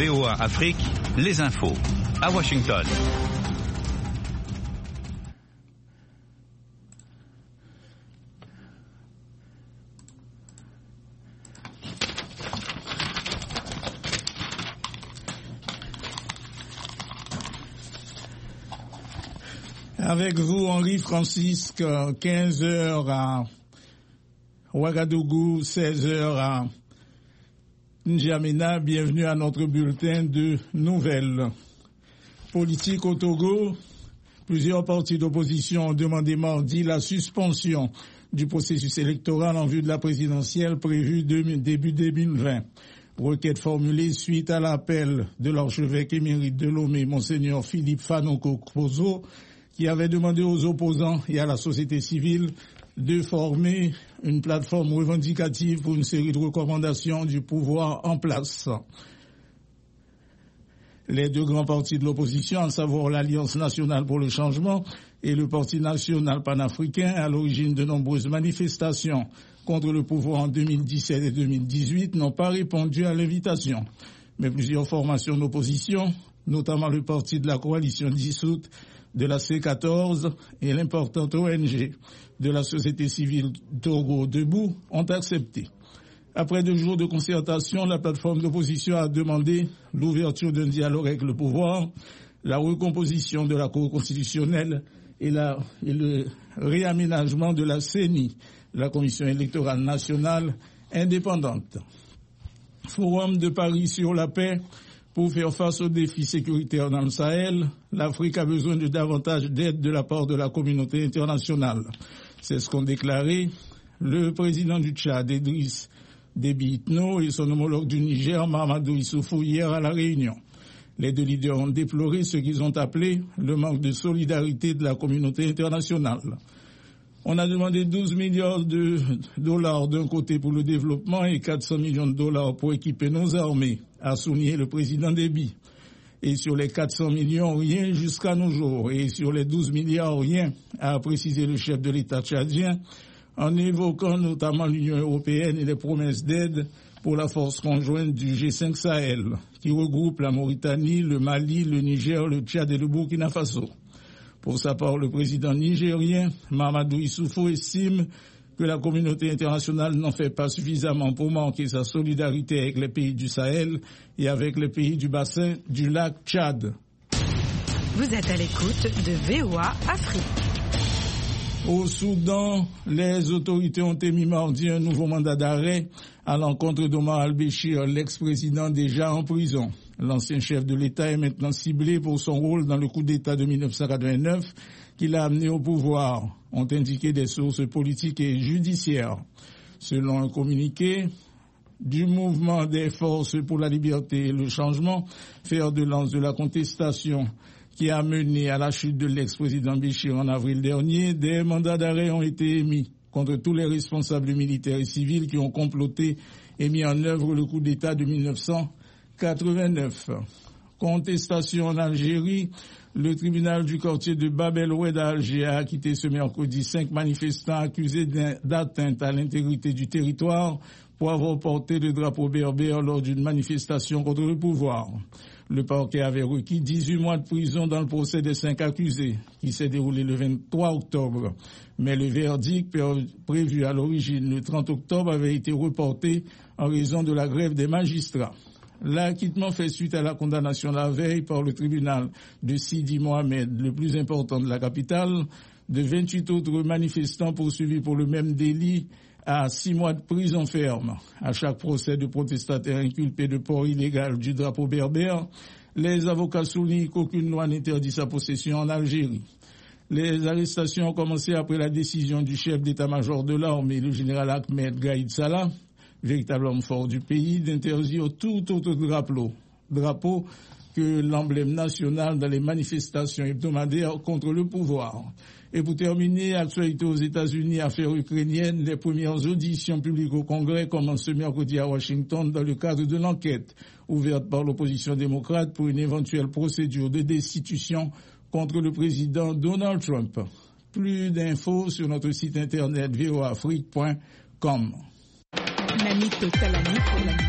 VOA Afrique, les infos. À Washington. Avec vous, Henri Francisque, 15h à Ouagadougou, 16h à N'Djamena. Bienvenue à notre bulletin de nouvelles. Politique au Togo, plusieurs partis d'opposition ont demandé mardi la suspension du processus électoral en vue de la présidentielle prévue début 2020. Requête formulée suite à l'appel de l'archevêque émérite de Lomé, Monseigneur Philippe Fanoko Kpozo, qui avait demandé aux opposants et à la société civile de former une plateforme revendicative pour une série de recommandations du pouvoir en place. Les deux grands partis de l'opposition, à savoir l'Alliance nationale pour le changement et le Parti national panafricain, à l'origine de nombreuses manifestations contre le pouvoir en 2017 et 2018, n'ont pas répondu à l'invitation. Mais plusieurs formations d'opposition, notamment le Parti de la coalition dissoute de la C14 et l'importante ONG de la société civile Togo Debout, ont accepté. Après 2 jours de concertation, la plateforme d'opposition a demandé l'ouverture d'un dialogue avec le pouvoir, la recomposition de la Cour constitutionnelle et le réaménagement de la CENI, la Commission électorale nationale indépendante. Forum de Paris sur la paix. Pour faire face aux défis sécuritaires dans le Sahel, l'Afrique a besoin de davantage d'aide de la part de la communauté internationale. C'est ce qu'ont déclaré le président du Tchad, Idriss Déby Itno, et son homologue du Niger, Mahamadou Issoufou, hier à La Réunion. Les deux leaders ont déploré ce qu'ils ont appelé le manque de solidarité de la communauté internationale. On a demandé 12 milliards de dollars d'un côté pour le développement et 400 millions de dollars pour équiper nos armées, a souligné le président Déby. Et sur les 400 millions, rien jusqu'à nos jours. Et sur les 12 milliards, rien, a précisé le chef de l'État tchadien, en évoquant notamment l'Union européenne et les promesses d'aide pour la force conjointe du G5 Sahel, qui regroupe la Mauritanie, le Mali, le Niger, le Tchad et le Burkina Faso. Pour sa part, le président nigérien, Mahamadou Issoufou, estime que la communauté internationale n'en fait pas suffisamment pour marquer sa solidarité avec les pays du Sahel et avec les pays du bassin du lac Tchad. Vous êtes à l'écoute de VOA Afrique. Au Soudan, les autorités ont émis mardi un nouveau mandat d'arrêt à l'encontre d'Omar al-Béchir, l'ex-président déjà en prison. L'ancien chef de l'État est maintenant ciblé pour son rôle dans le coup d'État de 1989 qui l'a amené au pouvoir, ont indiqué des sources politiques et judiciaires. Selon un communiqué du mouvement des forces pour la liberté et le changement, fer de lance de la contestation qui a mené à la chute de l'ex-président Béchir en avril dernier, des mandats d'arrêt ont été émis contre tous les responsables militaires et civils qui ont comploté et mis en œuvre le coup d'État de 1989. Contestation en Algérie, le tribunal du quartier de Bab el-Oued à Alger a acquitté ce mercredi 5 manifestants accusés d'atteinte à l'intégrité du territoire pour avoir porté le drapeau berbère lors d'une manifestation contre le pouvoir. Le parquet avait requis 18 mois de prison dans le procès des 5 accusés, qui s'est déroulé le 23 octobre. Mais le verdict prévu à l'origine le 30 octobre avait été reporté en raison de la grève des magistrats. L'acquittement fait suite à la condamnation la veille par le tribunal de Sidi Mohamed, le plus important de la capitale, de 28 autres manifestants poursuivis pour le même délit à 6 mois de prison ferme. À chaque procès de protestataires inculpés de port illégal du drapeau berbère, les avocats soulignent qu'aucune loi n'interdit sa possession en Algérie. Les arrestations ont commencé après la décision du chef d'état-major de l'armée, le général Ahmed Gaïd Salah, véritable homme fort du pays, d'interdire tout autre drapeau que l'emblème national dans les manifestations hebdomadaires contre le pouvoir. Et pour terminer, actualité aux États-Unis, affaire ukrainienne, les premières auditions publiques au Congrès commencent ce mercredi à Washington dans le cadre de l'enquête ouverte par l'opposition démocrate pour une éventuelle procédure de destitution contre le président Donald Trump. Plus d'infos sur notre site internet voafrique.com.